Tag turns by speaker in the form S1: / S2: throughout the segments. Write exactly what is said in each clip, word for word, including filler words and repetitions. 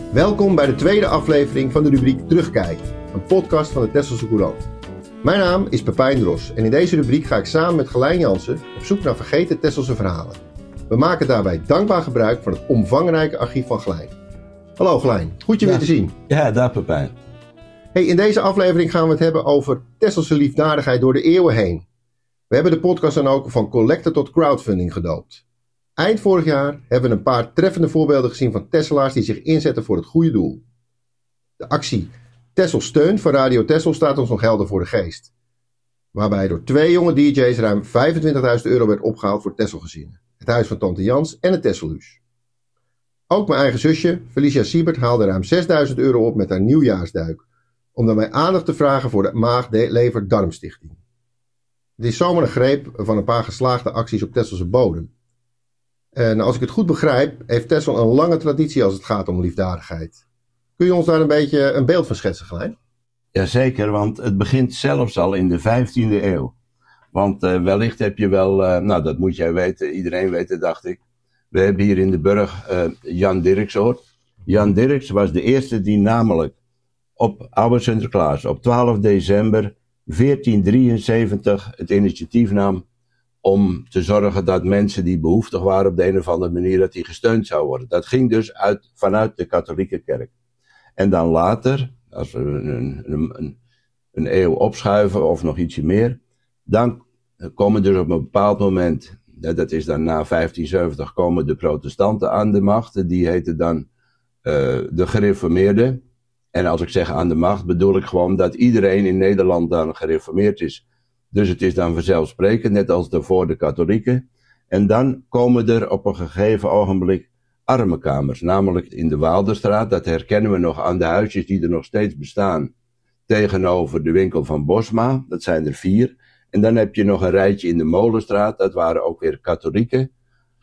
S1: Welkom bij de tweede aflevering van de rubriek Terugkijk, een podcast van de Texelse Courant. Mijn naam is Pepijn Dros en in deze rubriek ga ik samen met Gelijn Jansen op zoek naar vergeten Texelse verhalen. We maken daarbij dankbaar gebruik van het omvangrijke archief van Gelijn. Hallo Gelijn, goed je
S2: ja.
S1: weer te zien.
S2: Ja, daar Pepijn.
S1: Hey, in deze aflevering gaan we het hebben over Texelse liefdadigheid door de eeuwen heen. We hebben de podcast dan ook van collector tot crowdfunding gedoopt. Eind vorig jaar hebben we een paar treffende voorbeelden gezien van Tesselaars die zich inzetten voor het goede doel. De actie Tessel Steunt van Radio Tessel staat ons nog helder voor de geest. Waarbij door twee jonge D J's ruim vijfentwintigduizend euro werd opgehaald voor Tesselgezinnen. Het huis van tante Jans en het Tesselhuis. Ook mijn eigen zusje, Felicia Siebert, haalde ruim zesduizend euro op met haar nieuwjaarsduik. Om daarmee aandacht te vragen voor de Maag-Lever-Darmstichting. Het is zomaar een greep van een paar geslaagde acties op Tesselse bodem. En als ik het goed begrijp, heeft Texel een lange traditie als het gaat om liefdadigheid. Kun je ons daar een beetje een beeld van schetsen, Gelijn?
S2: Jazeker, want het begint zelfs al in de vijftiende eeuw. Want uh, wellicht heb je wel, uh, nou dat moet jij weten, iedereen weet het, dacht ik. We hebben hier in de burg uh, Jan Dirks gehoord. Jan Dirks was de eerste die namelijk op Oude Sinterklaas op twaalf december veertien drieënzeventig het initiatief nam om te zorgen dat mensen die behoeftig waren op de een of andere manier, dat die gesteund zou worden. Dat ging dus uit, vanuit de katholieke kerk. En dan later, als we een, een, een, een eeuw opschuiven of nog ietsje meer, dan komen dus op een bepaald moment, dat is dan na vijftienzeventig, komen de protestanten aan de macht. Die heten dan uh, de gereformeerden. En als ik zeg aan de macht, bedoel ik gewoon dat iedereen in Nederland dan gereformeerd is. Dus het is dan vanzelfsprekend, net als daarvoor de katholieken. En dan komen er op een gegeven ogenblik armenkamers. Namelijk in de Waalderstraat, dat herkennen we nog aan de huisjes die er nog steeds bestaan. Tegenover de winkel van Bosma, dat zijn er vier. En dan heb je nog een rijtje in de Molenstraat, dat waren ook weer katholieken.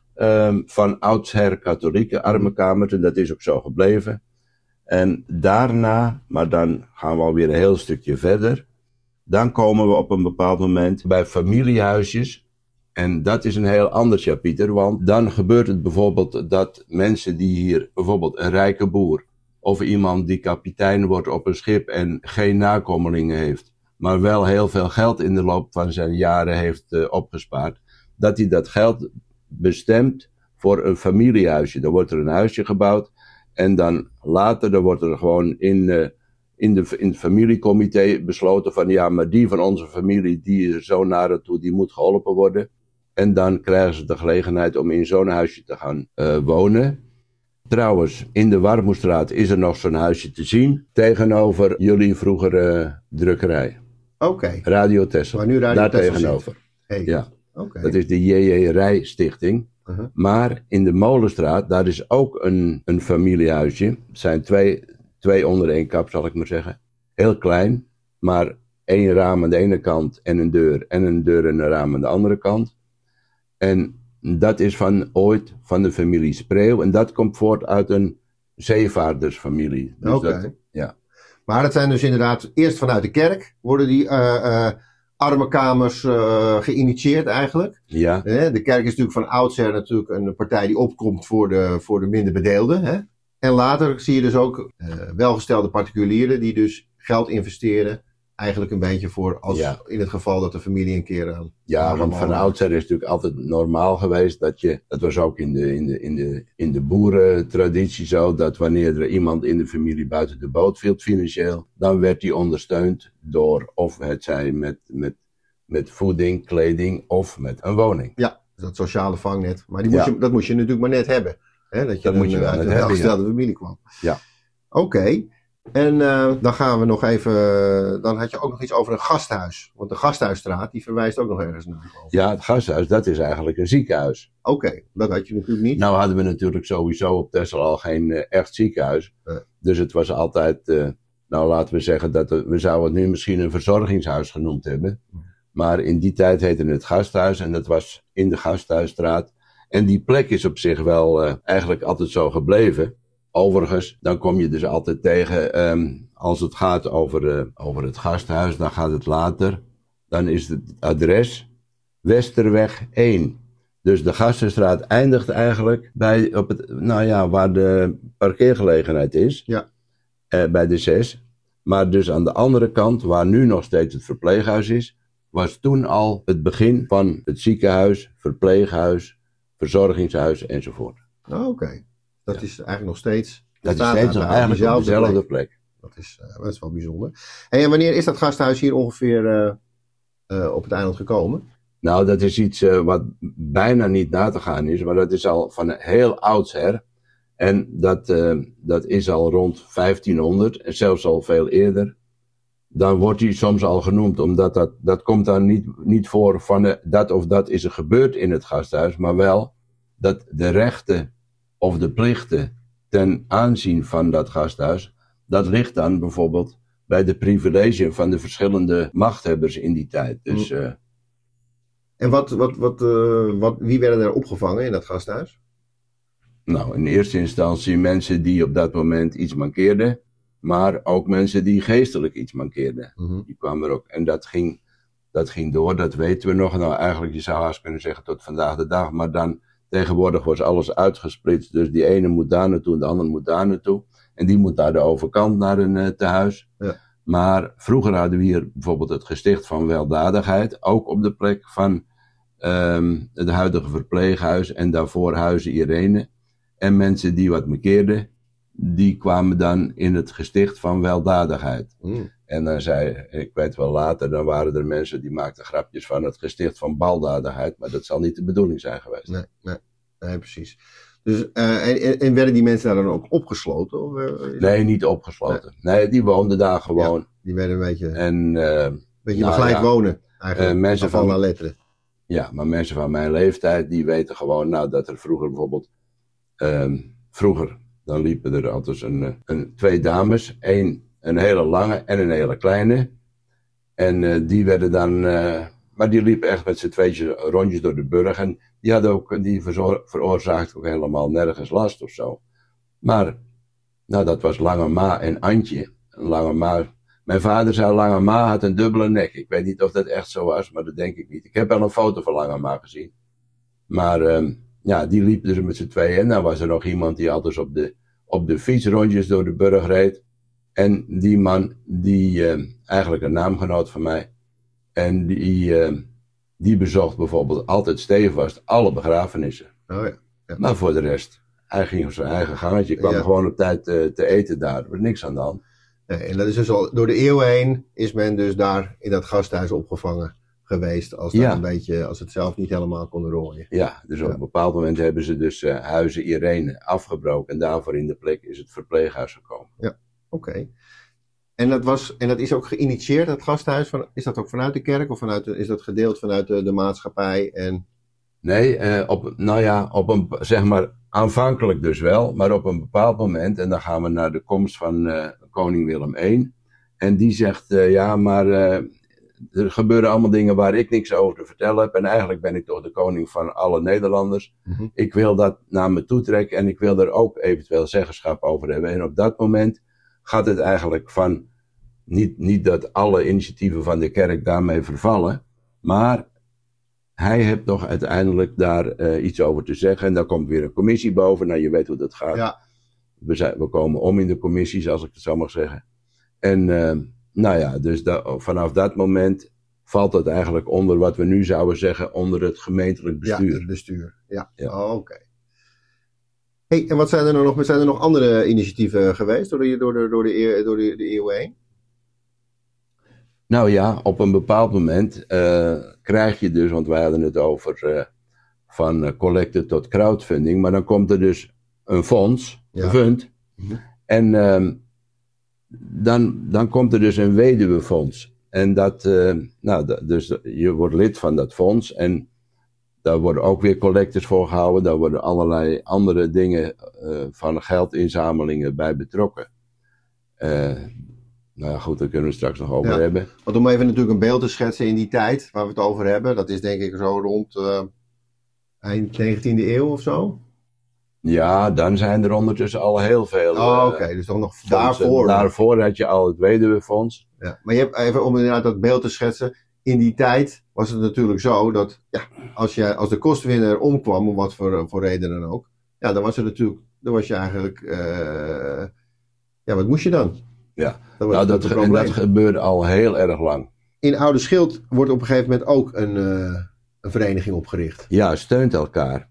S2: Um, van oudsher katholieke armenkamers, en dat is ook zo gebleven. En daarna, maar dan gaan we alweer een heel stukje verder. Dan komen we op een bepaald moment bij familiehuisjes. En dat is een heel ander chapiter, want dan gebeurt het bijvoorbeeld dat mensen die hier, bijvoorbeeld een rijke boer, of iemand die kapitein wordt op een schip en geen nakomelingen heeft, maar wel heel veel geld in de loop van zijn jaren heeft uh, opgespaard, dat hij dat geld bestemt voor een familiehuisje. Dan wordt er een huisje gebouwd en dan later dan wordt er gewoon in... Uh, In, de, in het familiecomité besloten van ja, maar die van onze familie, die is er zo naar het toe, die moet geholpen worden. En dan krijgen ze de gelegenheid om in zo'n huisje te gaan uh, wonen. Trouwens, in de Warmoestraat is er nog zo'n huisje te zien, tegenover jullie vroegere drukkerij.
S1: Oké. Okay.
S2: Radio Tessel.
S1: Maar nu Radio
S2: daar
S1: Tessel
S2: tegenover.
S1: Hey.
S2: Ja.
S1: Okay.
S2: Dat is de J J Rij Stichting. Uh-huh. Maar in de Molenstraat, daar is ook een, een familiehuisje. Het zijn twee... Twee onder één kap, zal ik maar zeggen. Heel klein, maar één raam aan de ene kant en een deur. En een deur en een raam aan de andere kant. En dat is van ooit van de familie Spreeuw. En dat komt voort uit een zeevaardersfamilie. Dus
S1: Oké. Okay.
S2: Ja.
S1: Maar dat zijn dus inderdaad eerst vanuit de kerk worden die uh, uh, armenkamers uh, geïnitieerd eigenlijk.
S2: Ja.
S1: De kerk is natuurlijk van oudsher natuurlijk een partij die opkomt voor de, voor de minder bedeelden, hè? En later zie je dus ook uh, welgestelde particulieren die dus geld investeren. Eigenlijk een beetje voor als ja. in het geval dat de familie een keer aan.
S2: Ja, want van oudsher is het natuurlijk altijd normaal geweest dat je, dat was ook in de, in de, in de, in de boerentraditie zo, dat wanneer er iemand in de familie buiten de boot viel financieel, dan werd die ondersteund door of het zij met, met, met voeding, kleding of met een woning.
S1: Ja, dat sociale vangnet. Maar die moest ja. je, dat moest je natuurlijk maar net hebben. Hè, dat je,
S2: dat
S1: dan,
S2: moet je wel
S1: uit een
S2: hebben,
S1: welgestelde
S2: ja.
S1: familie kwam.
S2: Ja.
S1: Oké. Okay. En uh, dan gaan we nog even... Dan had je ook nog iets over een gasthuis. Want de Gasthuisstraat, die verwijst ook nog ergens naar.
S2: Ja, het gasthuis, dat is eigenlijk een ziekenhuis.
S1: Oké, okay, dat had je natuurlijk niet.
S2: Nou hadden we natuurlijk sowieso op Texel al geen uh, echt ziekenhuis. Nee. Dus het was altijd... Uh, nou, laten we zeggen dat... We, we zouden het nu misschien een verzorgingshuis genoemd hebben. Maar in die tijd heette het gasthuis. En dat was in de Gasthuisstraat. En die plek is op zich wel uh, eigenlijk altijd zo gebleven. Overigens, dan kom je dus altijd tegen, um, als het gaat over, uh, over het gasthuis, dan gaat het later. Dan is het adres Westerweg één. Dus de Gastenstraat eindigt eigenlijk bij op het, nou ja, waar de parkeergelegenheid is.
S1: Ja.
S2: Eh, bij de zes. Maar dus aan de andere kant, waar nu nog steeds het verpleeghuis is, was toen al het begin van het ziekenhuis, verpleeghuis, verzorgingshuis enzovoort.
S1: Oh, oké. Okay. Dat ja. is eigenlijk nog steeds...
S2: Dat is steeds nog eigenlijk op dezelfde plek. plek.
S1: Dat is, uh, dat is wel bijzonder. Hey, en wanneer is dat gasthuis hier ongeveer uh, uh, op het eiland gekomen?
S2: Nou, dat is iets uh, wat bijna niet na te gaan is, maar dat is al van heel oudsher. En dat, uh, dat is al rond vijftienhonderd en zelfs al veel eerder. Dan wordt hij soms al genoemd, omdat dat, dat komt dan niet, niet voor van uh, dat of dat is er gebeurd in het gasthuis, maar wel dat de rechten of de plichten ten aanzien van dat gasthuis, dat ligt dan bijvoorbeeld bij de privilegiën van de verschillende machthebbers in die tijd. Dus, uh,
S1: en wat, wat, wat, uh, wat, wie werden er opgevangen in dat gasthuis?
S2: Nou, in eerste instantie mensen die op dat moment iets mankeerden, maar ook mensen die geestelijk iets mankeerden.
S1: Mm-hmm.
S2: Die kwamen er ook. En dat ging, dat ging door, dat weten we nog. Nou, eigenlijk, je zou haast kunnen zeggen tot vandaag de dag, maar dan tegenwoordig wordt alles uitgesplitst. Dus die ene moet daar naartoe, de andere moet daar naartoe. En die moet naar de overkant, naar een uh, tehuis.
S1: Ja.
S2: Maar vroeger hadden we hier bijvoorbeeld het gesticht van weldadigheid, ook op de plek van um, het huidige verpleeghuis en daarvoor Huize Irene. En mensen die wat mankeerden, die kwamen dan in het gesticht van weldadigheid.
S1: Mm.
S2: En dan zei, ik weet wel later, dan waren er mensen die maakten grapjes van het gesticht van baldadigheid, maar dat zal niet de bedoeling zijn geweest.
S1: Nee, nee, nee precies. Dus, uh, en, en werden die mensen daar dan ook opgesloten? Of, uh,
S2: nee, niet opgesloten. Nee. nee, die woonden daar gewoon.
S1: Ja, die werden een beetje,
S2: en, uh,
S1: beetje nou, begeleid ja, wonen, eigenlijk,
S2: uh, mensen van
S1: la letteren.
S2: Ja, maar mensen van mijn leeftijd, die weten gewoon, nou, dat er vroeger bijvoorbeeld, um, vroeger, dan liepen er altijd een, een, twee dames, één, een hele lange en een hele kleine. En uh, die werden dan, uh, maar die liepen echt met z'n tweetjes rondjes door de burg. En die hadden ook, die verzor- veroorzaakten ook helemaal nergens last of zo. Maar, nou, dat was Lange Ma en Antje. Lange Ma, mijn vader zei Lange Ma had een dubbele nek. Ik weet niet of dat echt zo was, maar dat denk ik niet. Ik heb wel een foto van Lange Ma gezien. Maar, um, ja, die liepen dus met z'n tweeën. En dan was er nog iemand die altijd op de, op de fiets rondjes door de burg reed. En die man, die, uh, eigenlijk een naamgenoot van mij. En die, uh, die bezocht bijvoorbeeld altijd stevast alle begrafenissen.
S1: Oh ja. Ja.
S2: Maar voor de rest, hij ging op zijn eigen gangetje. Kwam ja. gewoon op tijd uh, te eten daar. Er was niks aan de hand.
S1: Nee, en dat is dus al, door de eeuwen heen is men dus daar in dat gasthuis opgevangen geweest. Als, dat ja. een beetje, als het zelf niet helemaal kon rooien.
S2: Ja, dus op
S1: ja.
S2: een bepaald moment hebben ze dus uh, Huize Irene afgebroken. En daarvoor in de plek is het verpleeghuis gekomen.
S1: Ja, oké. Okay. En dat was, en dat is ook geïnitieerd, dat gasthuis, van, is dat ook vanuit de kerk of vanuit de, is dat gedeeld vanuit de, de maatschappij? En...
S2: Nee, uh, op, nou ja, op een, zeg maar, aanvankelijk dus wel, maar op een bepaald moment, en dan gaan we naar de komst van uh, koning Willem de Eerste, en die zegt, uh, ja, maar uh, er gebeuren allemaal dingen waar ik niks over te vertellen heb, en eigenlijk ben ik toch de koning van alle Nederlanders.
S1: Mm-hmm.
S2: Ik wil dat naar me toe trekken en ik wil er ook eventueel zeggenschap over hebben. En op dat moment gaat het eigenlijk van, niet, niet dat alle initiatieven van de kerk daarmee vervallen, maar hij heeft toch uiteindelijk daar uh, iets over te zeggen. En daar komt weer een commissie boven. Nou, je weet hoe dat gaat.
S1: Ja.
S2: We, zijn, we komen om in de commissies, als ik het zo mag zeggen. En uh, nou ja, dus da- vanaf dat moment valt het eigenlijk onder wat we nu zouden zeggen, onder het gemeentelijk bestuur.
S1: Ja, het bestuur. Ja,
S2: ja.
S1: Oh, oké. Okay. Hey, en wat zijn er nog? Zijn er nog andere initiatieven geweest door de, door de, door de, eeuw, door de, de eeuw heen?
S2: Nou ja, op een bepaald moment uh, krijg je dus, want wij hadden het over uh, van uh, collecte tot crowdfunding, maar dan komt er dus een fonds,
S1: ja.
S2: een fund,
S1: mm-hmm.
S2: en uh, dan, dan komt er dus een weduwefonds. En dat, uh, nou, d- dus je wordt lid van dat fonds en daar worden ook weer collectes voor gehouden, daar worden allerlei andere dingen uh, van geldinzamelingen bij betrokken. Uh, Nou ja, goed, daar kunnen we straks nog over
S1: ja.
S2: hebben.
S1: Want om even natuurlijk een beeld te schetsen in die tijd waar we het over hebben. Dat is denk ik zo rond uh, eind negentiende eeuw of zo.
S2: Ja, dan zijn er ondertussen al heel veel.
S1: Oh,
S2: uh,
S1: oké. Okay. Dus dan nog
S2: fondsen.
S1: daarvoor.
S2: Daarvoor had je al het weduwefonds.
S1: Ja. Maar je hebt even om inderdaad dat beeld te schetsen. In die tijd was het natuurlijk zo dat ja, als, je, als de kostwinner omkwam, om wat voor, voor reden dan ook, ja, dan was er natuurlijk, dan was je eigenlijk, uh, ja, wat moest je dan?
S2: Ja, dat nou, dat, en dat gebeurde al heel erg lang.
S1: In Oude Schild wordt op een gegeven moment ook een, uh, een vereniging opgericht.
S2: Ja, steunt elkaar.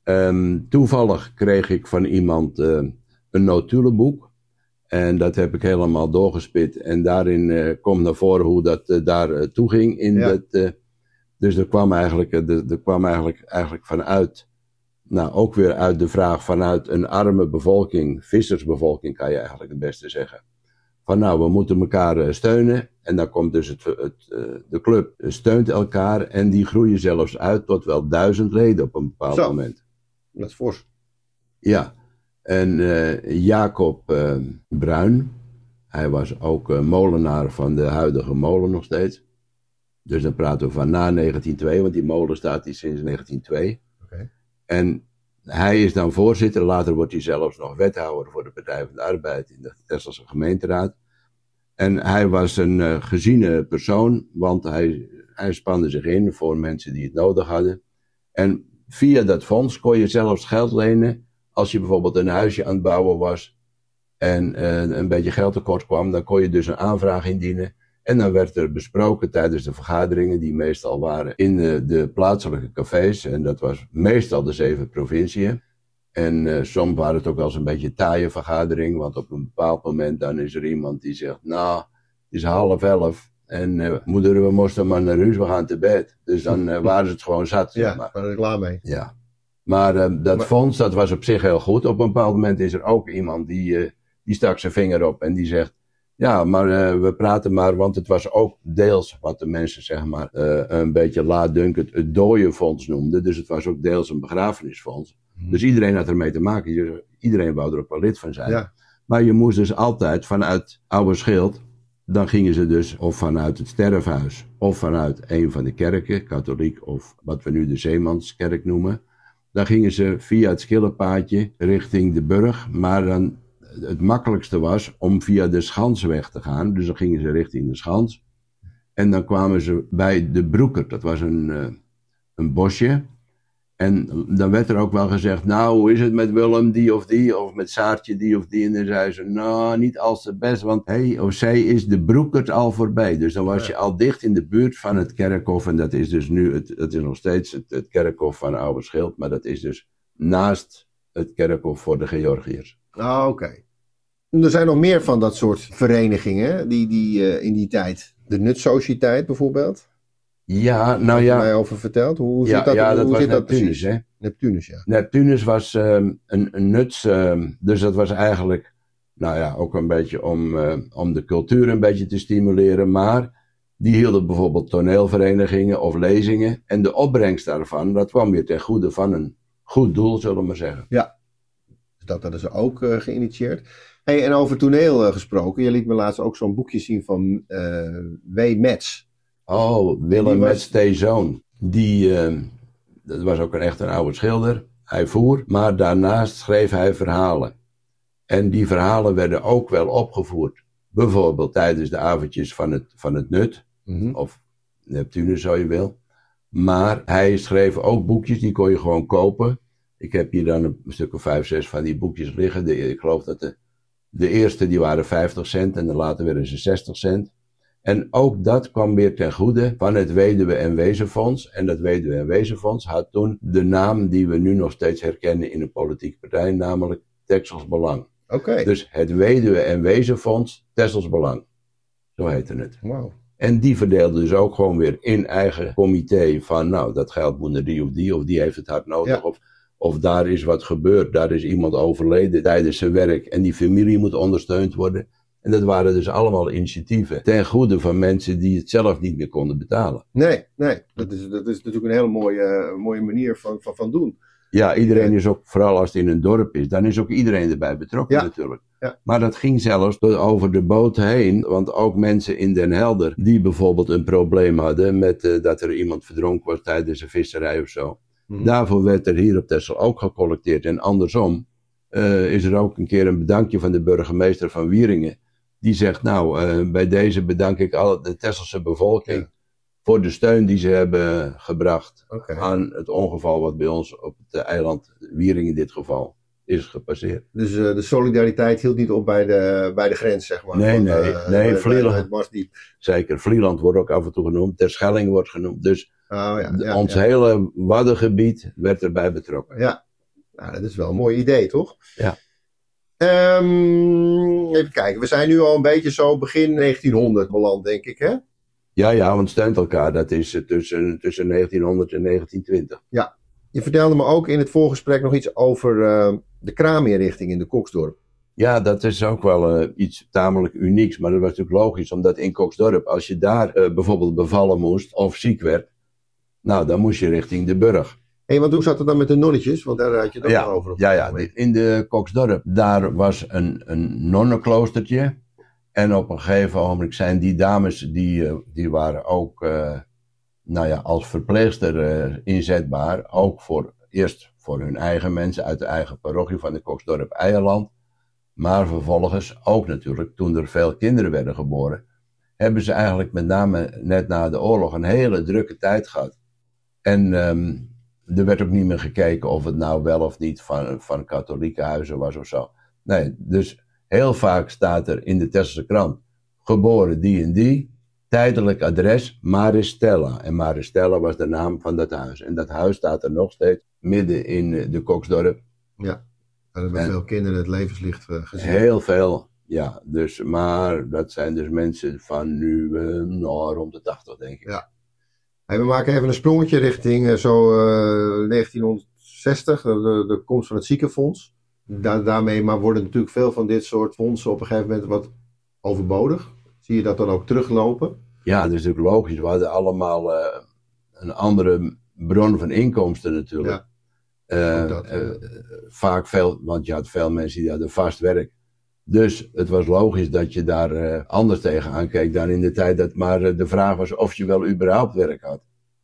S2: Um, toevallig kreeg ik van iemand uh, een notulenboek. En dat heb ik helemaal doorgespit. En daarin uh, komt naar voren hoe dat uh, daar uh, toe ging. In ja. dat, uh, dus er kwam eigenlijk, uh, er kwam eigenlijk, eigenlijk vanuit, nou ook weer uit de vraag vanuit een arme bevolking, vissersbevolking kan je eigenlijk het beste zeggen. Van nou, we moeten elkaar uh, steunen. En dan komt dus het, het, uh, de club steunt elkaar. En die groeien zelfs uit tot wel duizend leden op een bepaald
S1: Zo.
S2: moment.
S1: Dat is fors.
S2: Ja. En uh, Jacob uh, Bruin, hij was ook uh, molenaar van de huidige molen nog steeds. Dus dan praten we van na negentien nul twee, want die molen staat hier sinds negentien nul twee.
S1: Okay.
S2: En hij is dan voorzitter, later wordt hij zelfs nog wethouder voor de Partij van de Arbeid in de Texelse gemeenteraad. En hij was een uh, geziene persoon, want hij, hij spande zich in voor mensen die het nodig hadden. En via dat fonds kon je zelfs geld lenen. Als je bijvoorbeeld een huisje aan het bouwen was en uh, een beetje geld tekort kwam, dan kon je dus een aanvraag indienen. En dan werd er besproken tijdens de vergaderingen, die meestal waren in de, de plaatselijke cafés. En dat was meestal de zeven provinciën. En uh, soms waren het ook wel eens een beetje taaie vergadering, want op een bepaald moment dan is er iemand die zegt, nou, het is half elf. En uh, moeder, we moesten maar naar huis, we gaan te bed. Dus dan uh, waren ze het gewoon zat.
S1: Ja,
S2: maar.
S1: waren er klaar mee.
S2: Ja. Maar uh, dat maar, fonds, dat was op zich heel goed. Op een bepaald moment is er ook iemand die, uh, die stak zijn vinger op en die zegt, ja, maar uh, we praten maar, want het was ook deels wat de mensen, zeg maar, uh, een beetje laatdunkend het dooienfonds noemden. Dus het was ook deels een begrafenisfonds. Hmm. Dus iedereen had ermee te maken. Iedereen wou er ook wel lid van zijn.
S1: Ja.
S2: Maar je moest dus altijd vanuit Oude Schild, dan gingen ze dus of vanuit het sterfhuis, of vanuit een van de kerken, katholiek of wat we nu de Zeemanskerk noemen. Dan gingen ze via het Schillenpaadje richting de Burg, maar dan het makkelijkste was om via de Schansweg te gaan. Dus dan gingen ze richting de Schans. En dan kwamen ze bij de Broeker, dat was een, uh, een bosje. En dan werd er ook wel gezegd, nou, hoe is het met Willem die of die, of met Saartje die of die. En dan zei ze, nou, niet als te best, want hij of zij is de Broekert al voorbij. Dus dan was je al dicht in de buurt van het kerkhof. En dat is dus nu, het, het is nog steeds het, het kerkhof van Oude Schild, maar dat is dus naast het kerkhof voor de Georgiërs.
S1: Ah, oké. Okay. Er zijn nog meer van dat soort verenigingen, die, die uh, in die tijd, de Nutsociëteit bijvoorbeeld.
S2: Ja, nou ja.
S1: Heb je mij over verteld? Hoe
S2: ja,
S1: zit dat,
S2: ja, dat
S1: hoe
S2: was
S1: zit dat
S2: Neptunus, hè?
S1: Neptunus, ja.
S2: Neptunus was um, een, een nuts, um, dus dat was eigenlijk, nou ja, ook een beetje om, uh, om de cultuur een beetje te stimuleren, maar die hielden bijvoorbeeld toneelverenigingen of lezingen en de opbrengst daarvan, dat kwam weer ten goede van een goed doel, zullen we maar zeggen.
S1: Ja, dus dat hadden ze ook uh, geïnitieerd. Hey, en over toneel uh, gesproken, je liet me laatst ook zo'n boekje zien van uh, W. Metz.
S2: Oh, Willem Metz T. Zoon. Die, uh, dat was ook een echt een oude schilder. Hij voer, maar daarnaast schreef hij verhalen. En die verhalen werden ook wel opgevoerd. Bijvoorbeeld tijdens de avondjes van het, van het Nut. Mm-hmm. Of Neptunus, zo je wil. Maar hij schreef ook boekjes, die kon je gewoon kopen. Ik heb hier dan een stuk of vijf, zes van die boekjes liggen. De, ik geloof dat de, de eerste die waren vijftig cent en de later werden ze zestig cent. En ook dat kwam weer ten goede van het Weduwe- en Wezenfonds. En dat Weduwe- en Wezenfonds had toen de naam die we nu nog steeds herkennen in een politieke partij, namelijk Texels Belang.
S1: Oké. Okay.
S2: Dus het Weduwe- en Wezenfonds Texels Belang. Zo heette het.
S1: Wow.
S2: En die verdeelde dus ook gewoon weer in eigen comité van, nou, dat geld moet naar die of die, of die heeft het hard nodig, ja. of, of daar is wat gebeurd, daar is iemand overleden tijdens zijn werk en die familie moet ondersteund worden. En dat waren dus allemaal initiatieven ten goede van mensen die het zelf niet meer konden betalen.
S1: Nee, nee. Dat is, dat is natuurlijk een hele mooie, mooie manier van, van, van doen.
S2: Ja, iedereen is ook, vooral als het in een dorp is, dan is ook iedereen erbij betrokken ja. natuurlijk.
S1: Ja.
S2: Maar dat ging zelfs tot over de boot heen, want ook mensen in Den Helder, die bijvoorbeeld een probleem hadden met uh, dat er iemand verdronken was tijdens een visserij of zo. Mm-hmm. Daarvoor werd er hier op Texel ook gecollecteerd. En andersom uh, is er ook een keer een bedankje van de burgemeester van Wieringen. Die zegt, nou, uh, bij deze bedank ik alle de Tesselse bevolking ja. voor de steun die ze hebben gebracht
S1: Okay.
S2: aan het ongeval wat bij ons op het eiland Wiering in dit geval is gepasseerd.
S1: Dus uh, de solidariteit hield niet op bij de, bij de grens, zeg maar.
S2: Nee,
S1: van,
S2: nee,
S1: uh,
S2: nee,
S1: bij-
S2: Vlieland.
S1: bij het Marsdiep.
S2: Zeker, Vlieland wordt ook af en toe genoemd, Terschelling wordt genoemd. Dus
S1: Oh, ja, ja,
S2: ons
S1: ja.
S2: hele Waddengebied werd erbij betrokken.
S1: Ja, nou, dat is wel een mooi idee, toch?
S2: Ja.
S1: Ehm, even kijken, we zijn nu al een beetje zo begin negentienhonderd beland, denk ik, hè?
S2: Ja, ja, want steunt elkaar, dat is eh, tussen, tussen negentienhonderd en negentien twintig.
S1: Je vertelde me ook in het voorgesprek nog iets over uh, de kraaminrichting in de Koksdorp.
S2: Ja, dat is ook wel uh, iets tamelijk unieks, maar dat was natuurlijk logisch, omdat in Koksdorp, als je daar uh, bijvoorbeeld bevallen moest of ziek werd, nou, dan moest je richting de Burg.
S1: Hé, hey, want hoe zat het dan met de nonnetjes? Want daar had je het ook
S2: Ja,
S1: al over.
S2: ja, ja, in de Koksdorp, daar was een, een nonnenkloostertje. En op een gegeven moment zijn die dames, die, uh, die waren ook, uh, nou ja, als verpleegster uh, inzetbaar. Ook voor, eerst voor hun eigen mensen uit de eigen parochie van de Koksdorp Eierland. Maar vervolgens ook natuurlijk, toen er veel kinderen werden geboren, hebben ze eigenlijk met name net na de oorlog een hele drukke tijd gehad. En um, er werd ook niet meer gekeken of het nou wel of niet van, van katholieke huizen was of zo. Nee, dus heel vaak staat er in de Tesselse krant, geboren die en die, tijdelijk adres Maristella. En Maristella was de naam van dat huis. En dat huis staat er nog steeds midden in de Koksdorp.
S1: Ja, daar hebben
S2: En-
S1: veel kinderen het levenslicht uh, gezien.
S2: Heel veel, ja. Dus, maar dat zijn dus mensen van nu uh, nou, rond de tachtig, denk ik.
S1: Ja. Hey, we maken even een sprongetje richting uh, zo uh, negentienhonderdzestig, de, de, de komst van het ziekenfonds. Da- daarmee maar worden natuurlijk veel van dit soort fondsen op een gegeven moment wat overbodig. Zie je dat dan ook teruglopen?
S2: Ja, dat is natuurlijk logisch. We hadden allemaal uh, een andere bron van inkomsten natuurlijk.
S1: Ja,
S2: Uh,
S1: ook dat, ja.
S2: uh, vaak veel, want je had veel mensen die hadden vast werk. Dus het was logisch dat je daar uh, anders tegenaan keek dan in de tijd dat maar uh, de vraag was of je wel überhaupt werk had.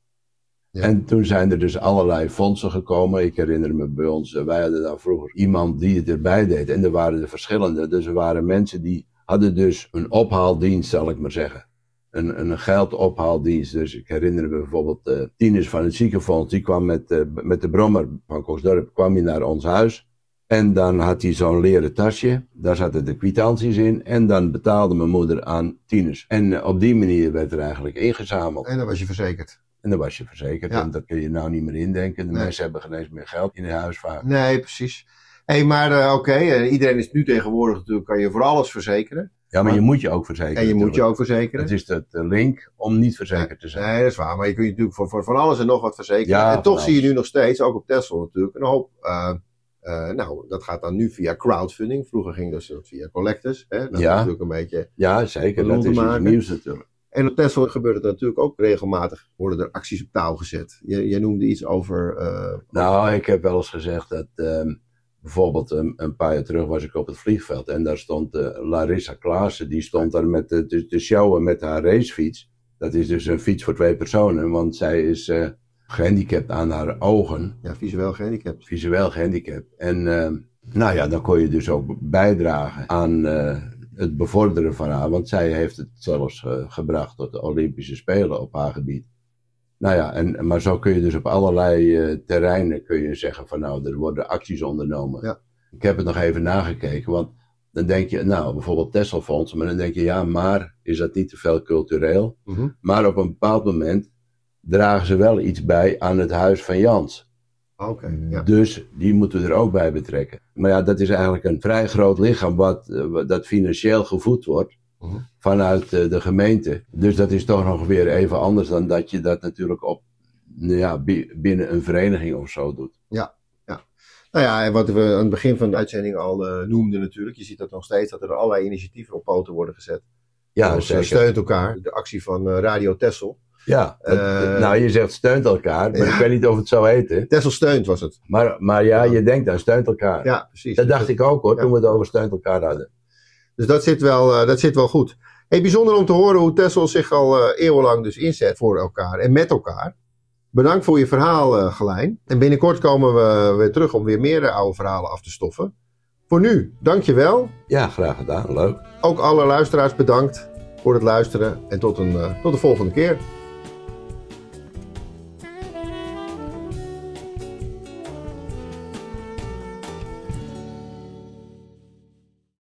S1: Ja.
S2: En toen zijn er dus allerlei fondsen gekomen. Ik herinner me bij ons, uh, wij hadden daar vroeger iemand die het erbij deed. En er waren er verschillende. Dus er waren mensen die hadden dus een ophaaldienst, zal ik maar zeggen. Een, een geldophaaldienst. Dus ik herinner me bijvoorbeeld uh, Tinus van het ziekenfonds. Die kwam met, uh, met de brommer van Koksdorp kwam hij naar ons huis. En dan had hij zo'n leren tasje. Daar zaten de kwitanties in. En dan betaalde mijn moeder aan Tinus. En uh, op die manier werd er eigenlijk ingezameld.
S1: En dan was je verzekerd.
S2: En dan was je verzekerd.
S1: Ja.
S2: En dat kun je nou niet meer indenken. De
S1: Nee.
S2: mensen hebben geen eens meer geld in hun huis vaak.
S1: Nee, precies. Hé, hey, maar uh, oké, okay, uh, iedereen is nu tegenwoordig natuurlijk, kan je voor alles verzekeren.
S2: Ja, maar
S1: Maar-
S2: je moet je ook verzekeren.
S1: En je moet je
S2: natuurlijk.
S1: ook verzekeren.
S2: Het is de de link om niet verzekerd te zijn.
S1: Nee, dat is waar. Maar je kunt je natuurlijk voor, voor van alles en nog wat verzekeren.
S2: Ja,
S1: en
S2: van
S1: toch zie je
S2: alles.
S1: nu nog steeds, ook op Texel natuurlijk, een hoop. Uh, uh, nou, dat gaat dan nu via crowdfunding. Vroeger ging dat via collectors. Hè? Dat
S2: Ja.
S1: is natuurlijk een beetje.
S2: Ja, zeker.
S1: Rond
S2: Dat
S1: te
S2: is iets
S1: maken.
S2: nieuws natuurlijk.
S1: En op Texel gebeurt het natuurlijk ook regelmatig. Worden er acties op touw gezet. Je, jij noemde iets over. Uh,
S2: Nou, ik heb wel eens gezegd dat um, bijvoorbeeld um, een paar jaar terug was ik op het vliegveld en daar stond uh, Larissa Klaassen, die stond daar met de, de, de showen met haar racefiets. Dat is dus een fiets voor twee personen, want zij is uh, gehandicapt aan haar ogen,
S1: ja, visueel gehandicapt.
S2: visueel gehandicapt. En uh, nou ja, dan kon je dus ook bijdragen aan uh, het bevorderen van haar, want zij heeft het zelfs uh, gebracht tot de Olympische Spelen op haar gebied. Nou ja, en, maar zo kun je dus op allerlei uh, terreinen kun je zeggen van nou, er worden acties ondernomen.
S1: Ja.
S2: Ik heb het nog even nagekeken, want dan denk je, nou, bijvoorbeeld Tesselfonds, maar dan denk je, ja, maar is dat niet te veel cultureel?
S1: Mm-hmm.
S2: Maar op een bepaald moment dragen ze wel iets bij aan het huis van Jans.
S1: Oké, okay, ja.
S2: Dus die moeten we er ook bij betrekken. Maar ja, dat is eigenlijk een vrij groot lichaam wat, uh, dat financieel gevoed wordt.
S1: Mm-hmm.
S2: Vanuit uh, de gemeente. Dus dat is toch nog weer even anders dan dat je dat natuurlijk op, nou ja, b- binnen een vereniging of zo doet.
S1: Ja, ja. Nou ja, en wat we aan het begin van de uitzending al uh, noemden natuurlijk. Je ziet dat nog steeds, dat er allerlei initiatieven op poten worden gezet.
S2: Ja,
S1: Ons,
S2: zeker.
S1: steunt elkaar. De actie van uh, Radio Texel.
S2: Ja, dat,
S1: Uh,
S2: nou je zegt steunt elkaar, maar
S1: ja.
S2: ik weet niet of het zo heet. Hè?
S1: Texel steunt was het.
S2: Maar, maar ja, je denkt aan steunt elkaar.
S1: Ja, precies.
S2: Dat dacht ik ook hoor,
S1: Ja.
S2: toen we het over steunt elkaar hadden.
S1: Dus dat zit wel, uh, dat zit wel goed. Hey, bijzonder om te horen hoe Texel zich al uh, eeuwenlang dus inzet voor elkaar en met elkaar. Bedankt voor je verhaal, uh, Gelijn. En binnenkort komen we weer terug om weer meer uh, oude verhalen af te stoffen. Voor nu, dankjewel.
S2: Ja, graag gedaan, leuk.
S1: Ook alle luisteraars bedankt voor het luisteren. En tot een, uh, tot de volgende keer.